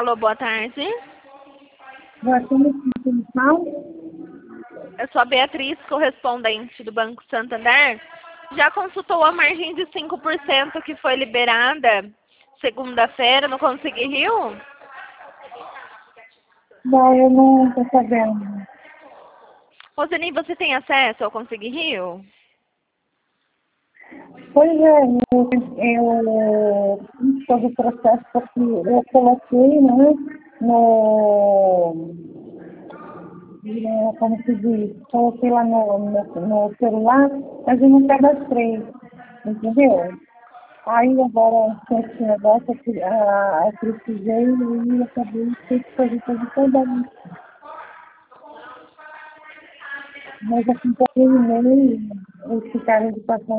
Alô, boa tarde. Boa tarde, pessoal. Eu sou a Beatriz, correspondente do Banco Santander. Já consultou a margem de 5% que foi liberada segunda-feira no Consegui Rio? Não, eu não estou sabendo. Roseli, você tem acesso ao Consegui Rio? Pois é, eu fiz todo o processo porque eu coloquei, né, como se diz, coloquei lá no celular, mas eu não cadastrei, entendeu? Aí agora, com esse negócio, eu precisei e acabei ter que fazer toda isso. Mas assim, eu terminei esse cara de passar